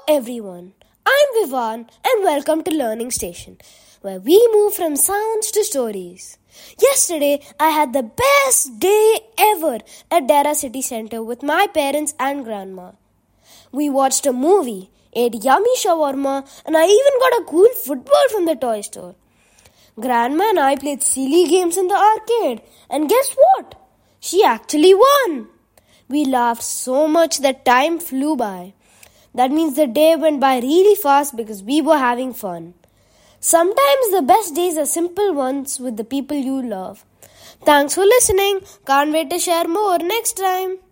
everyone, I'm Vivan and welcome to Learning Station, where we move from sounds to stories. Yesterday, I had the best day ever at Dara City Centre with my parents and grandma. We watched a movie, ate yummy shawarma, and I even got a cool football from the toy store. Grandma and I played silly games in the arcade, and guess what? She actually won! We laughed so much that time flew by. That means the day went by really fast because we were having fun. Sometimes the best days are simple ones with the people you love. Thanks for listening. Can't wait to share more next time.